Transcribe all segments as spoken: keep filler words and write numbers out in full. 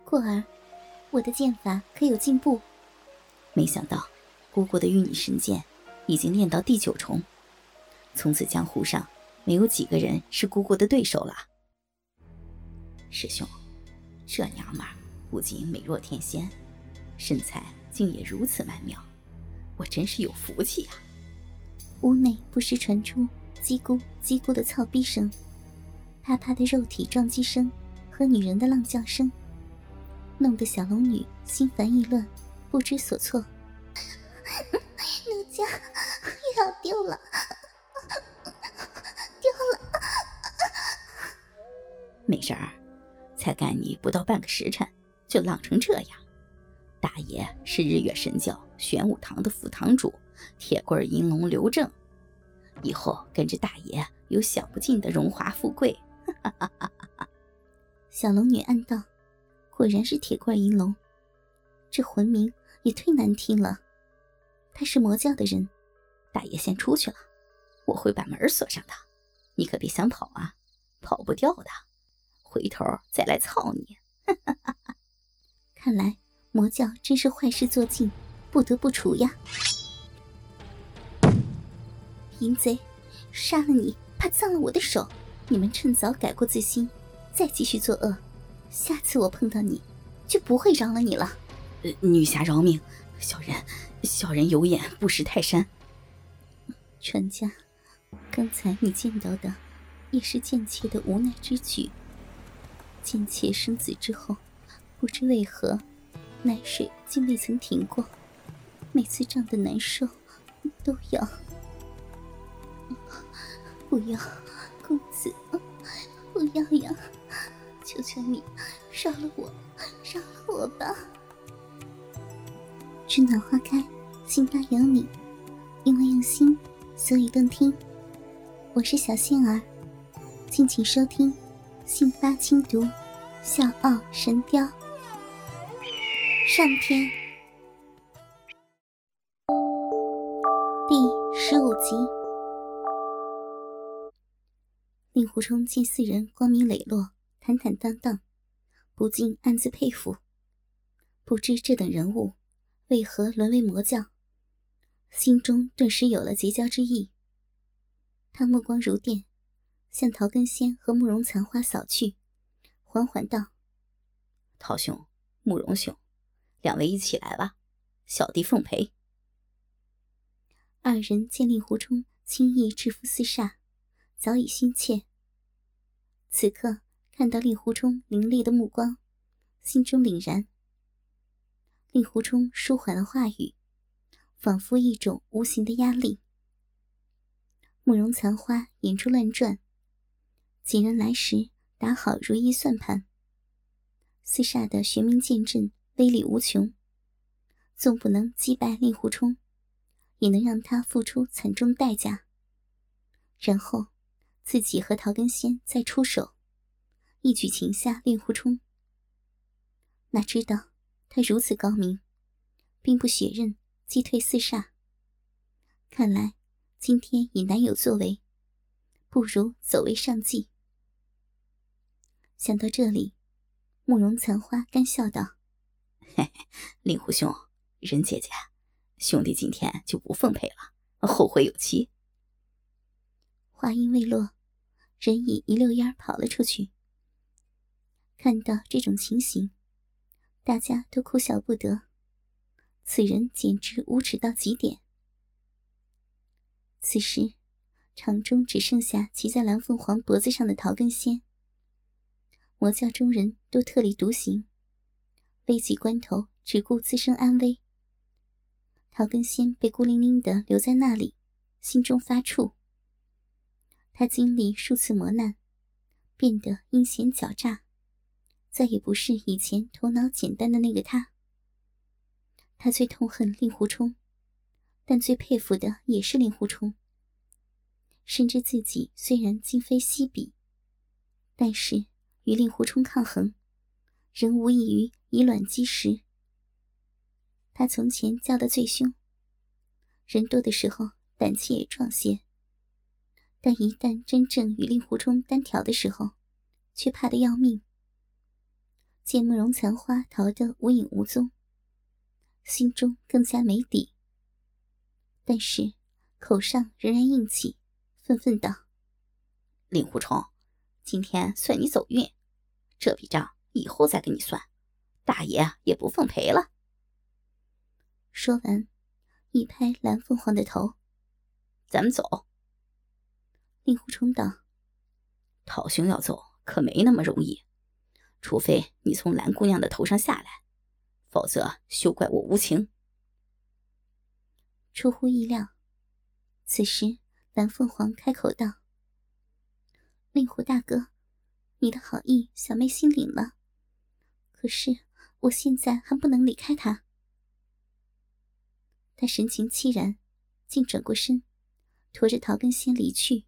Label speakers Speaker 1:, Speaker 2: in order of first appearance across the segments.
Speaker 1: 过儿，我的剑法可有进步？
Speaker 2: 没想到姑姑的御女神剑已经练到第九重，从此江湖上没有几个人是姑姑的对手了。师兄，这娘们儿不仅美若天仙，身材竟也如此曼妙，我真是有福气啊。
Speaker 1: 屋内不时传出叽咕叽咕的操逼声，啪啪的肉体撞击声和女人的浪叫声，弄得小龙女心烦意乱，不知所措。奴家要丢了，丢了！
Speaker 2: 美人儿，才干你不到半个时辰就浪成这样。大爷是日月神教玄武堂的副堂主铁棍银龙刘正，以后跟着大爷有享不尽的荣华富贵。
Speaker 1: 小龙女暗道，果然是铁棍银龙，这魂名也忒难听了。他是魔教的人。
Speaker 2: 大爷先出去了，我会把门锁上的，你可别想跑啊，跑不掉的，回头再来操你。
Speaker 1: 看来魔教真是坏事做尽，不得不除呀。淫贼，杀了你怕脏了我的手，你们趁早改过自新，再继续作恶，下次我碰到你就不会饶了你了。
Speaker 2: 呃、女侠饶命，小人小人有眼不识泰山。
Speaker 1: 船家，刚才你见到的也是贱妾的无奈之举。贱妾生子之后，不知为何奶水竟未曾停过，每次胀得难受都要。不要，公子，不要呀！求求你饶了我，饶了我吧。春暖花开，信发有你，因为用心，所以更听。我是小仙儿，敬请收听信发轻读笑傲神雕上篇第十五集。令狐冲见四人光明磊落，坦坦荡荡，不禁暗自佩服。不知这等人物为何沦为魔教，心中顿时有了结交之意。他目光如电，向陶根仙和慕容残花扫去，缓缓道：
Speaker 2: 陶兄，慕容兄，两位一起来吧，小弟奉陪。
Speaker 1: 二人见令狐冲轻易制服四煞，早已心切。此刻看到令狐冲凌厉的目光，心中凛然。令狐冲舒缓了话语，仿佛一种无形的压力。慕容残花眼珠乱转，几人来时打好如意算盘。四煞的玄冥剑阵威力无穷，纵不能击败令狐冲，也能让他付出惨重代价。然后自己和陶根仙再出手，一举擒下令狐冲。哪知道他如此高明，兵不血刃击退四煞。看来今天已难有作为，不如走为上计。想到这里，慕容残花干笑道：
Speaker 2: 嘿嘿，令狐兄，任姐姐，兄弟今天就不奉陪了，后会有期。
Speaker 1: 话音未落，人已一溜烟跑了出去。看到这种情形，大家都哭笑不得，此人简直无耻到极点。此时场中只剩下骑在蓝凤凰脖子上的陶根仙。魔教中人都特立独行，危急关头只顾自身安危。陶根仙被孤零零地留在那里，心中发怵。他经历数次磨难，变得阴险狡诈，再也不是以前头脑简单的那个他。他最痛恨令狐冲，但最佩服的也是令狐冲。深知自己虽然今非昔比，但是与令狐冲抗衡，仍无异于以卵击石。他从前叫得最凶，人多的时候胆气也壮些，但一旦真正与令狐冲单挑的时候，却怕得要命。 见慕容残花逃得无影无踪，心中更加没底，但是口上仍然硬气，愤愤道：
Speaker 2: 令狐冲，今天算你走运，这笔账以后再跟你算，大爷也不奉陪了。
Speaker 1: 说完，一拍蓝凤凰的头：
Speaker 2: 咱们走。
Speaker 1: 令狐冲道：
Speaker 2: 讨兄要走可没那么容易，除非你从蓝姑娘的头上下来，否则休怪我无情。
Speaker 1: 出乎意料，此时蓝凤凰开口道：令狐大哥，你的好意小妹心领了，可是我现在还不能离开他。他神情凄然，竟转过身，驮着陶根仙离去。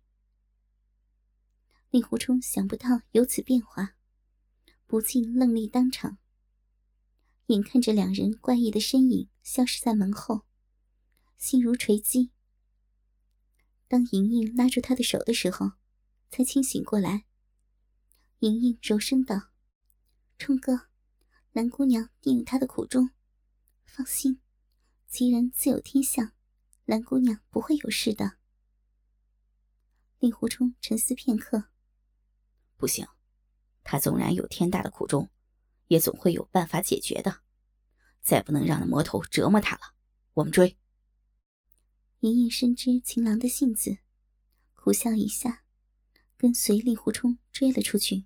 Speaker 1: 令狐冲想不到有此变化，不禁愣立当场，眼看着两人怪异的身影消失在门后，心如锤击。当莹莹拉住他的手的时候，才清醒过来。莹莹柔声道：冲哥，蓝姑娘定有她的苦衷，放心，吉人自有天相，蓝姑娘不会有事的。令狐冲沉思片刻：
Speaker 2: 不行，他纵然有天大的苦衷，也总会有办法解决的，再不能让那魔头折磨他了。我们追。
Speaker 1: 莹莹深知情郎的性子，苦笑一下，跟随令狐冲追了出去。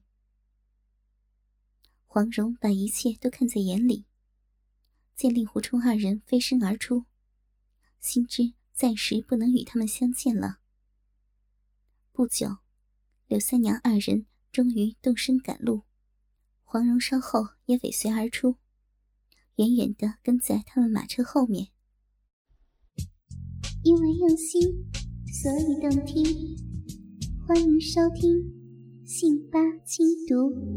Speaker 1: 黄蓉把一切都看在眼里，见令狐冲二人飞身而出，心知暂时不能与他们相见了。不久，柳三娘二人终于动身赶路，黄蓉稍后也尾随而出，远远地跟在他们马车后面。
Speaker 3: 因为用心，所以动听。欢迎收听《信八轻读》。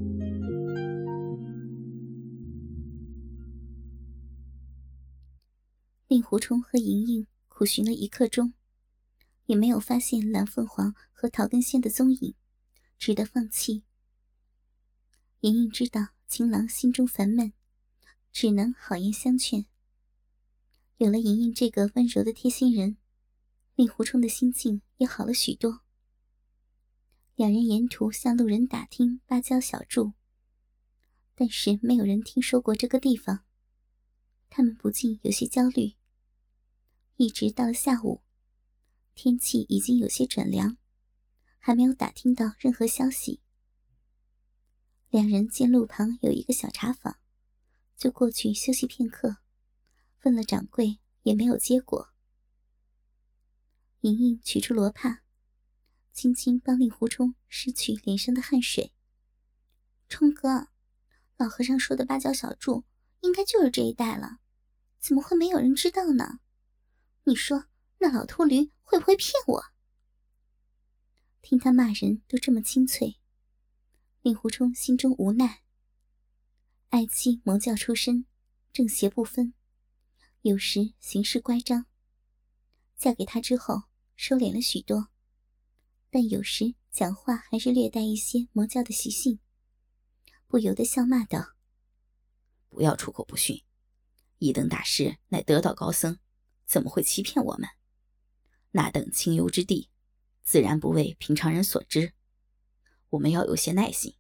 Speaker 1: 令狐冲和莹莹苦寻了一刻钟，也没有发现蓝凤凰和陶根仙的踪影，只得放弃。莹莹知道情郎心中烦闷，只能好言相劝。有了莹莹这个温柔的贴心人，令狐冲的心境也好了许多。两人沿途向路人打听芭蕉小筑，但是没有人听说过这个地方，他们不禁有些焦虑。一直到了下午，天气已经有些转凉，还没有打听到任何消息。两人见路旁有一个小茶坊，就过去休息片刻，问了掌柜也没有结果。莹莹取出罗帕，轻轻帮令狐冲拭去脸上的汗水。冲哥，老和尚说的芭蕉小筑应该就是这一带了，怎么会没有人知道呢？你说那老秃驴会不会骗我？听他骂人都这么清脆，令狐冲心中无奈。爱妻魔教出身，正邪不分，有时行事乖张，嫁给他之后收敛了许多，但有时讲话还是略带一些魔教的习性，不由得笑骂道：
Speaker 2: 不要出口不逊，一等大师乃得道高僧，怎么会欺骗我们？那等清幽之地，自然不为平常人所知，我们要有些耐心。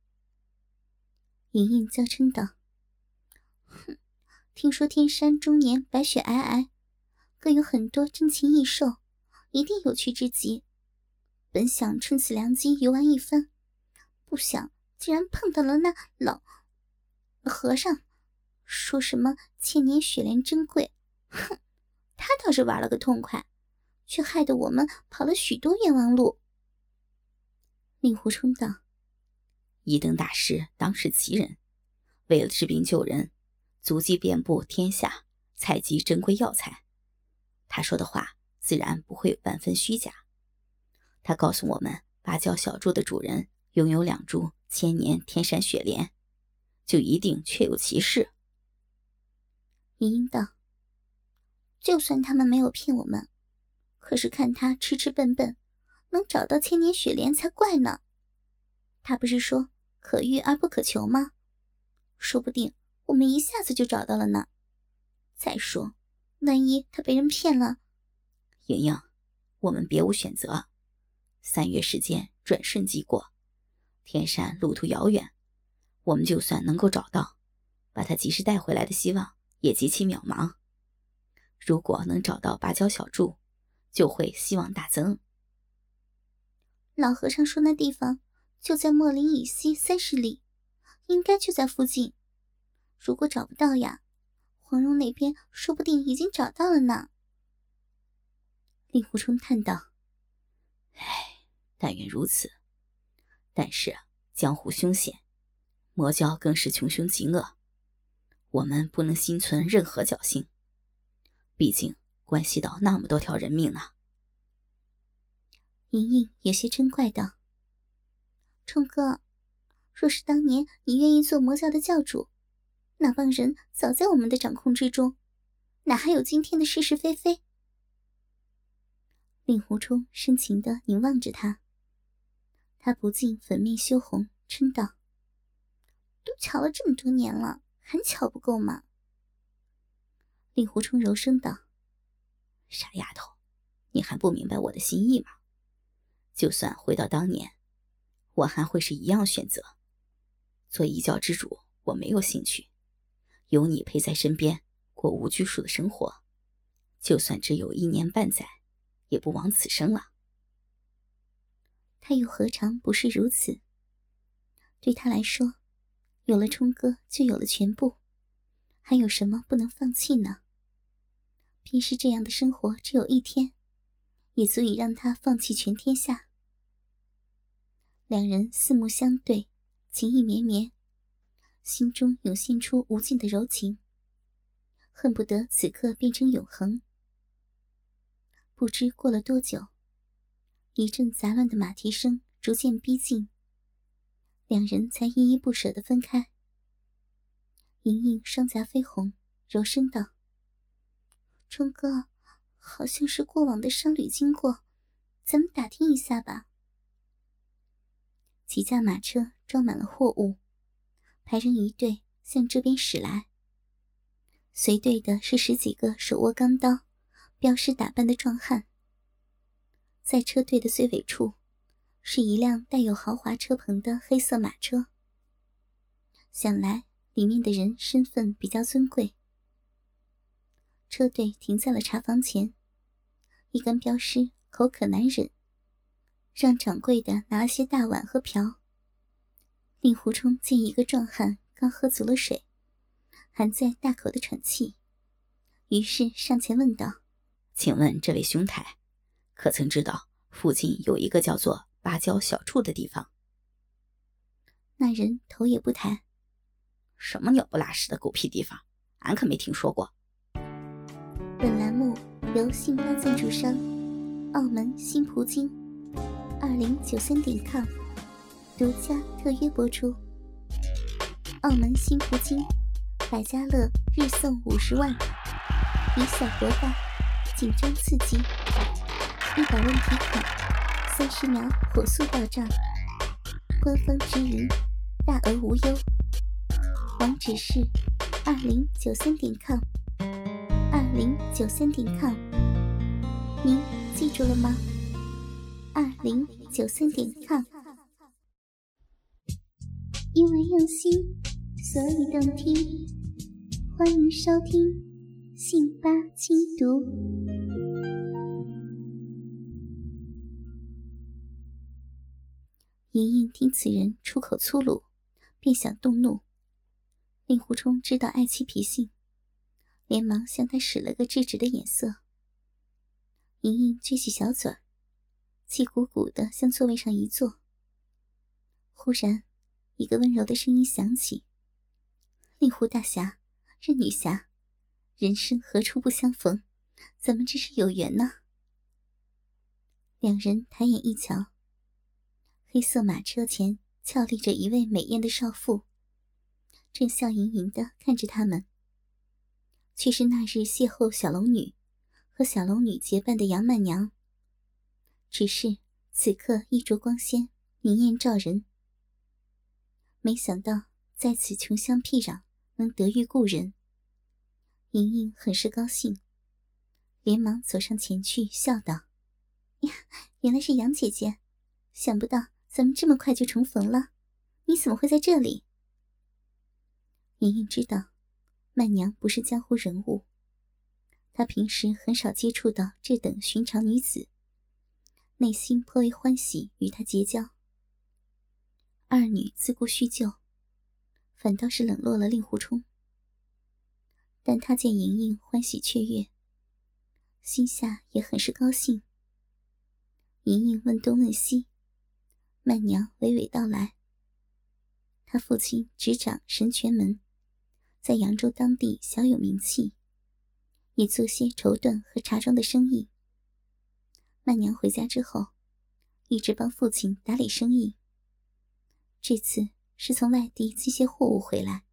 Speaker 1: 莹莹娇嗔道：哼，听说天山终年白雪皑皑，更有很多珍禽异兽，一定有趣之极。本想趁此良机游玩一番，不想竟然碰到了那老和尚，说什么千年雪莲珍贵，哼，他倒是玩了个痛快，却害得我们跑了许多冤枉路。令狐冲道：
Speaker 2: 一等大师当是奇人，为了治病救人，足迹遍布天下，采集珍贵药材。他说的话自然不会有半分虚假。他告诉我们，芭蕉小筑的主人拥有两株千年天山雪莲，就一定确有其事。
Speaker 1: 莹莹道：就算他们没有骗我们，可是看他吃吃笨笨，能找到千年雪莲才怪呢。他不是说可遇而不可求吗？ 说不定我们一下子就找到了呢。再说，万一他被人骗了……
Speaker 2: 莹莹，我们别无选择。三月时间转瞬即过，天山路途遥远，我们就算能够找到，把他及时带回来的希望也极其渺茫。如果能找到芭蕉小筑，就会希望大增。
Speaker 1: 老和尚说那地方就在莫林以西三十里，应该就在附近。如果找不到呀，黄蓉那边说不定已经找到了呢。
Speaker 2: 令狐冲叹道：唉，但愿如此。但是江湖凶险，魔教更是穷凶极恶，我们不能心存任何侥幸，毕竟关系到那么多条人命呢。
Speaker 1: 莹莹有些嗔怪道：冲哥，若是当年你愿意做魔教的教主，那帮人早在我们的掌控之中，哪还有今天的是是非非？令狐冲深情地凝望着他，他不禁粉面羞红，嗔道：都瞧了这么多年了，还瞧不够吗？
Speaker 2: 令狐冲柔声道：傻丫头，你还不明白我的心意吗？就算回到当年，我还会是一样选择。做一教之主我没有兴趣，有你陪在身边，过无拘束的生活，就算只有一年半载，也不枉此生了。
Speaker 1: 他又何尝不是如此？对他来说，有了冲哥就有了全部，还有什么不能放弃呢？便是这样的生活只有一天，也足以让他放弃全天下。两人四目相对，情意绵绵，心中涌现出无尽的柔情，恨不得此刻变成永恒。不知过了多久，一阵杂乱的马蹄声逐渐逼近，两人才依依不舍地分开。莹莹双颊绯红，柔声道：冲哥，好像是过往的商旅经过，咱们打听一下吧。几架马车装满了货物，排成一队向这边驶来。随队的是十几个手握钢刀、镖师打扮的壮汉。在车队的最尾处，是一辆带有豪华车棚的黑色马车。想来里面的人身份比较尊贵。车队停在了茶房前，一干镖师口渴难忍，让掌柜的拿了些大碗和瓢。令狐冲见一个壮汉刚喝足了水，还在大口的喘气，于是上前问道：
Speaker 2: 请问这位兄台，可曾知道附近有一个叫做芭蕉小筑的地方？
Speaker 1: 那人头也不抬：
Speaker 2: 什么鸟不拉屎的狗屁地方，俺可没听说过。
Speaker 1: 本栏目由信邦赞助商澳门新葡京二零九三点 com 独家特约播出。澳门新葡京百家乐日送五十万，以小博大，紧张刺激，一百问提款，三十秒火速到账，官方直营，大额无忧。网址是二零九三点 com， 二零九三点 com， 您记住了吗？二零九三点 com。
Speaker 3: 因为用心，所以动听。欢迎收听信吧精读。
Speaker 1: 莹莹听此人出口粗鲁，便想动怒。令狐冲知道爱妻脾性，连忙向他使了个制止的眼色。莹莹撅起小嘴儿，气鼓鼓地向座位上一坐。忽然一个温柔的声音响起：令狐大侠，任女侠，人生何处不相逢，咱们这是有缘呢。两人抬眼一瞧，黑色马车前俏立着一位美艳的少妇，正笑盈盈地看着他们，却是那日邂逅小龙女和小龙女结伴的杨曼娘，只是此刻衣着光鲜，明艳照人。没想到在此穷乡僻壤能得遇故人，莹莹很是高兴，连忙走上前去笑道：呀，原来是杨姐姐，想不到咱们这么快就重逢了，你怎么会在这里？莹莹知道曼娘不是江湖人物，她平时很少接触到这等寻常女子，内心颇为欢喜与她结交。二女自顾叙旧，反倒是冷落了令狐冲。但他见莹莹欢喜雀跃，心下也很是高兴。莹莹问东问西，曼娘娓娓道来。他父亲执掌神拳门，在扬州当地小有名气，也做些绸缎和茶庄的生意。曼娘回家之后，一直帮父亲打理生意。这次是从外地寄些货物回来。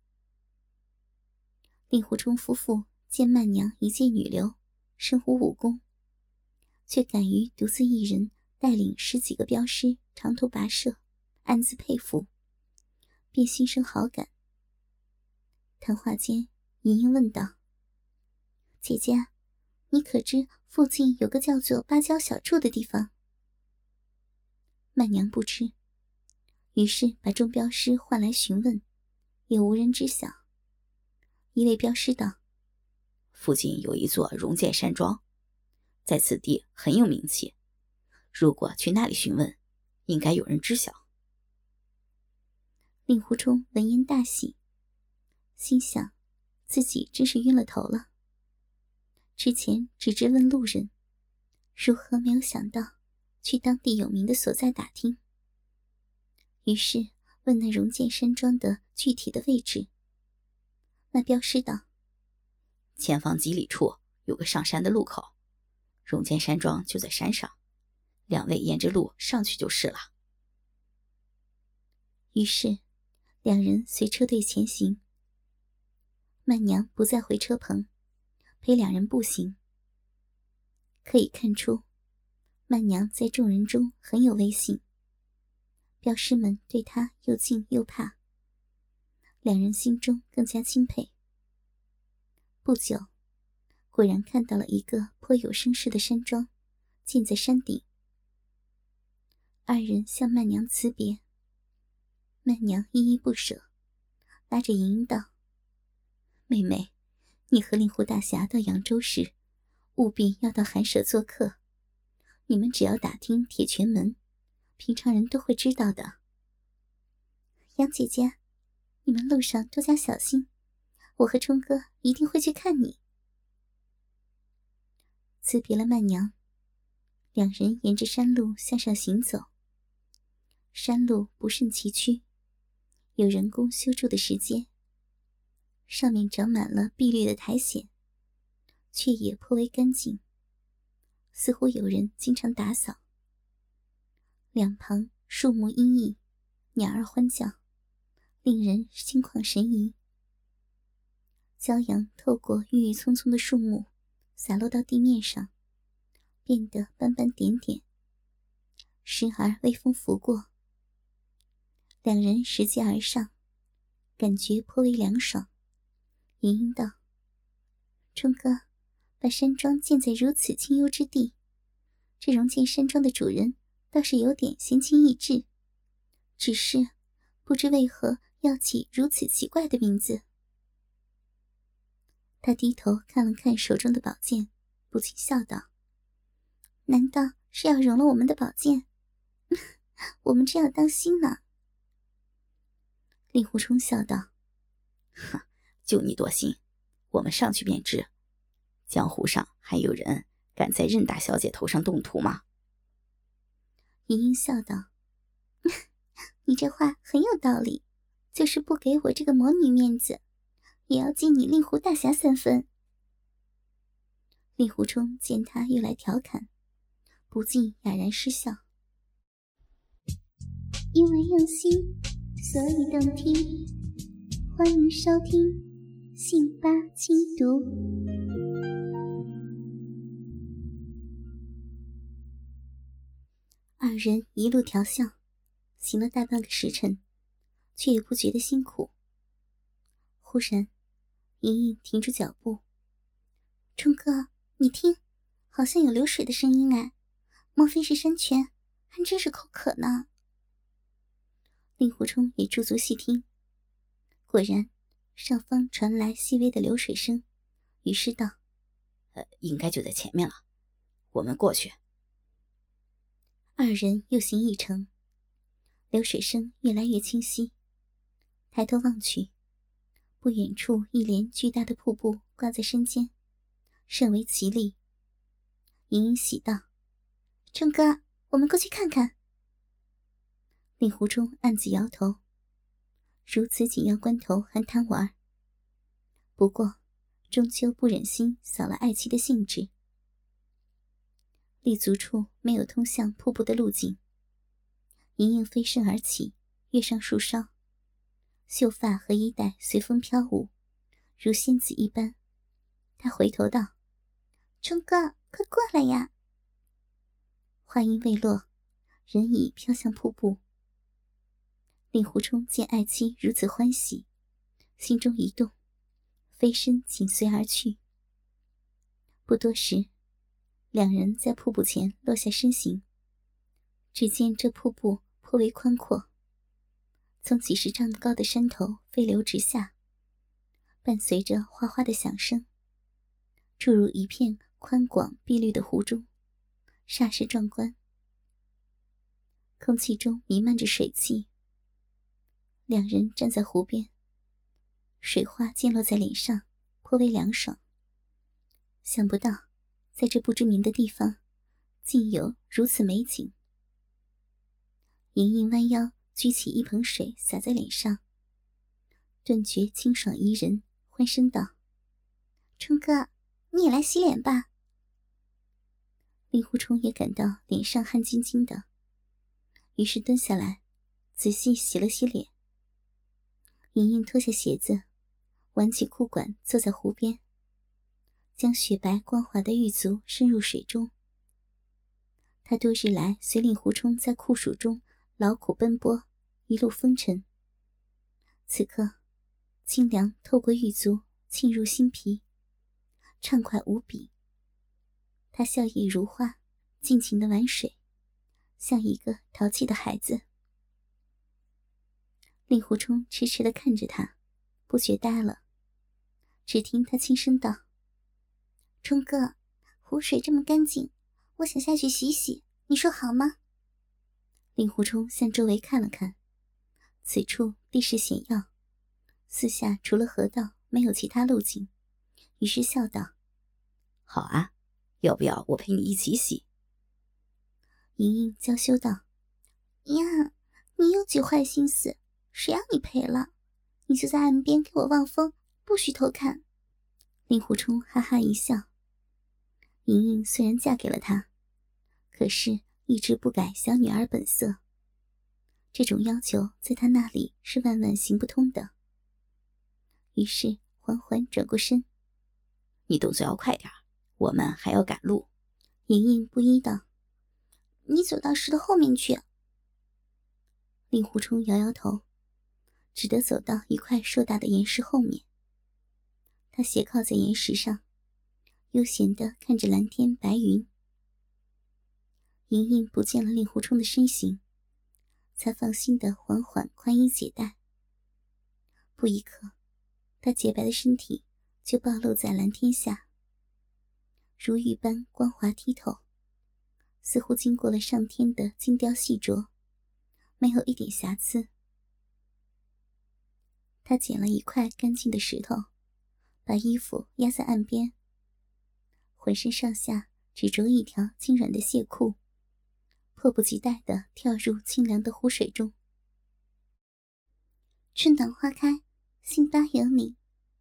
Speaker 1: 令狐冲夫妇见曼娘一介女流，身无武功，却敢于独自一人带领十几个镖师长途跋涉，暗自佩服，便心生好感。谈话间，莹莹问道：姐姐，你可知附近有个叫做芭蕉小筑的地方？曼娘不知，于是把众镖师唤来询问，也无人知晓。一位镖师道：
Speaker 2: 附近有一座荣建山庄，在此地很有名气，如果去那里询问，应该有人知晓。
Speaker 1: 令狐冲闻言大喜，心想自己真是晕了头了。之前只知问路人，如何没有想到去当地有名的所在打听。于是问那荣建山庄的具体的位置。那镖师道：
Speaker 2: 前方几里处有个上山的路口，荣建山庄就在山上，两位沿着路上去就是了。
Speaker 1: 于是两人随车队前行。曼娘不再回车棚，陪两人步行。可以看出，曼娘在众人中很有威信，镖师们对她又敬又怕，两人心中更加钦佩。不久，果然看到了一个颇有声势的山庄，建在山顶。二人向曼娘辞别，曼娘依依不舍，拉着莹莹道：妹妹，你和令狐大侠到扬州时，务必要到寒舍做客，你们只要打听铁拳门，平常人都会知道的。杨姐姐，你们路上多加小心，我和冲哥一定会去看你。辞别了曼娘，两人沿着山路向上行走。山路不甚崎岖，有人工修筑的石阶，上面长满了碧绿的苔藓，却也颇为干净，似乎有人经常打扫。两旁树木阴翳，鸟儿欢叫，令人心旷神怡。骄阳透过郁郁葱葱的树木洒落到地面上，变得斑斑点点，时而微风拂过。两人拾阶而上，感觉颇为凉爽。莹莹道：冲哥，把山庄建在如此清幽之地，这荣建山庄的主人倒是有点闲情逸致，只是不知为何要起如此奇怪的名字。他低头看了看手中的宝剑，不禁笑道：难道是要容了我们的宝剑？我们这要当心呢。令狐冲笑道：
Speaker 2: 哼，就你多心，我们上去便知。江湖上还有人敢在任大小姐头上动土吗？
Speaker 1: 莹莹笑道：你这话很有道理，就是不给我这个魔女面子，也要敬你令狐大侠三分。令狐冲见他又来调侃，不禁哑然失笑。
Speaker 3: 因为用心，所以动听。欢迎收听信八精读。
Speaker 1: 二人一路调笑，行了大半个时辰，却也不觉得辛苦， 忽然，莹莹停住脚步。冲哥，你听，好像有流水的声音哎，莫非是山泉？还真是口渴呢。令狐冲也驻足细听，果然上方传来细微的流水声，于是道：
Speaker 2: 呃，应该就在前面了，我们过去。
Speaker 1: 二人又行一程，流水声越来越清晰。抬头望去，不远处一连巨大的瀑布挂在山间，甚为奇丽。莹莹喜道：冲哥，我们过去看看。令狐冲暗自摇头，如此紧要关头还贪玩，不过终究不忍心扫了爱妻的兴致。立足处没有通向瀑布的路径，莹莹飞身而起，跃上树梢，秀发和衣带随风飘舞，如仙子一般。她回头道：冲哥，快过来呀。话音未落，人已飘向瀑布。令狐冲见爱妻如此欢喜，心中一动，飞身紧随而去。不多时，两人在瀑布前落下身形。只见这瀑布颇为宽阔，从几十丈高的山头飞流直下，伴随着哗哗的响声，注入一片宽广碧绿的湖中，煞是壮观。空气中弥漫着水汽，两人站在湖边，水花溅落在脸上，颇为凉爽。想不到在这不知名的地方竟有如此美景。莹莹弯腰举起一盆水洒在脸上，顿觉清爽宜人，欢声道：冲哥，你也来洗脸吧。令狐冲也感到脸上汗津津的，于是蹲下来仔细洗了洗脸。莹莹脱下鞋子，挽起裤管，坐在湖边，将雪白光滑的玉足伸入水中。她多日来随令狐冲在酷暑中劳苦奔波，一路风尘，此刻清凉透过玉足沁入心脾，畅快无比。她笑靥如花，尽情地玩水，像一个淘气的孩子。令狐冲痴痴地看着她，不觉呆了。只听他轻声道：冲哥，湖水这么干净，我想下去洗洗，你说好吗？令狐冲向周围看了看，此处地势险要，四下除了河道没有其他路径，于是笑道：
Speaker 2: 好啊，要不要我陪你一起洗？
Speaker 1: 莹莹娇羞道：呀，你又起坏心思，谁让你陪了？你就在岸边给我望风，不许偷看。令狐冲哈哈一笑。莹莹虽然嫁给了他，可是一直不改小女儿本色，这种要求在他那里是万万行不通的。于是缓缓转过身：
Speaker 2: 你动作要快点，我们还要赶路。
Speaker 1: 莹莹不依道：你走到石头后面去。令狐冲摇摇头，只得走到一块硕大的岩石后面。他斜靠在岩石上，悠闲地看着蓝天白云。莹莹不见了令狐冲的身形，才放心地缓缓宽衣解带。不一刻，她洁白的身体就暴露在蓝天下，如玉般光滑剔透，似乎经过了上天的精雕细琢，没有一点瑕疵。她捡了一块干净的石头，把衣服压在岸边，浑身上下只着一条轻软的蟹裤，迫不及待地跳入清凉的湖水中。春暖花开，辛巴有你。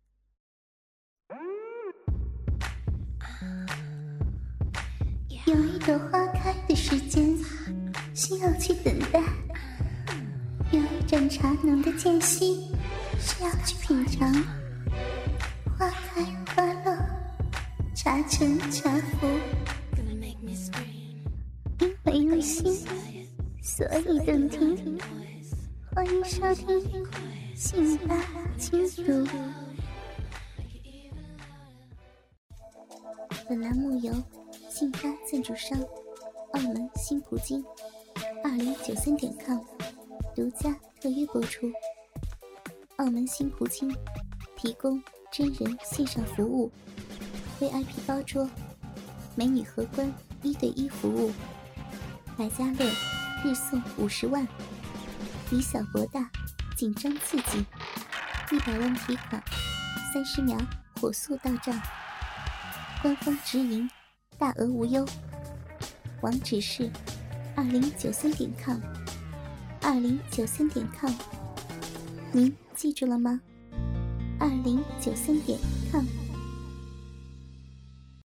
Speaker 3: 有一朵花开的时间，需要去等待；有一盏茶浓的间隙，需要去品尝。花开花落，茶沉茶浮，因为用心，所以动听。欢迎收听《信吧进入。本栏目由信发赞助商澳门新葡京二零九三点 com 独家特约播出。澳门新葡京提供真人线上服务 V I P 包桌，美女荷官一对一服务，百家乐日送五十万，以小博大，紧张刺激，一百万提款，三十秒火速到账，官方直营，大额无忧。网址是二零九三点 com， 二零九三点 com， 您记住了吗？二零九三点 com。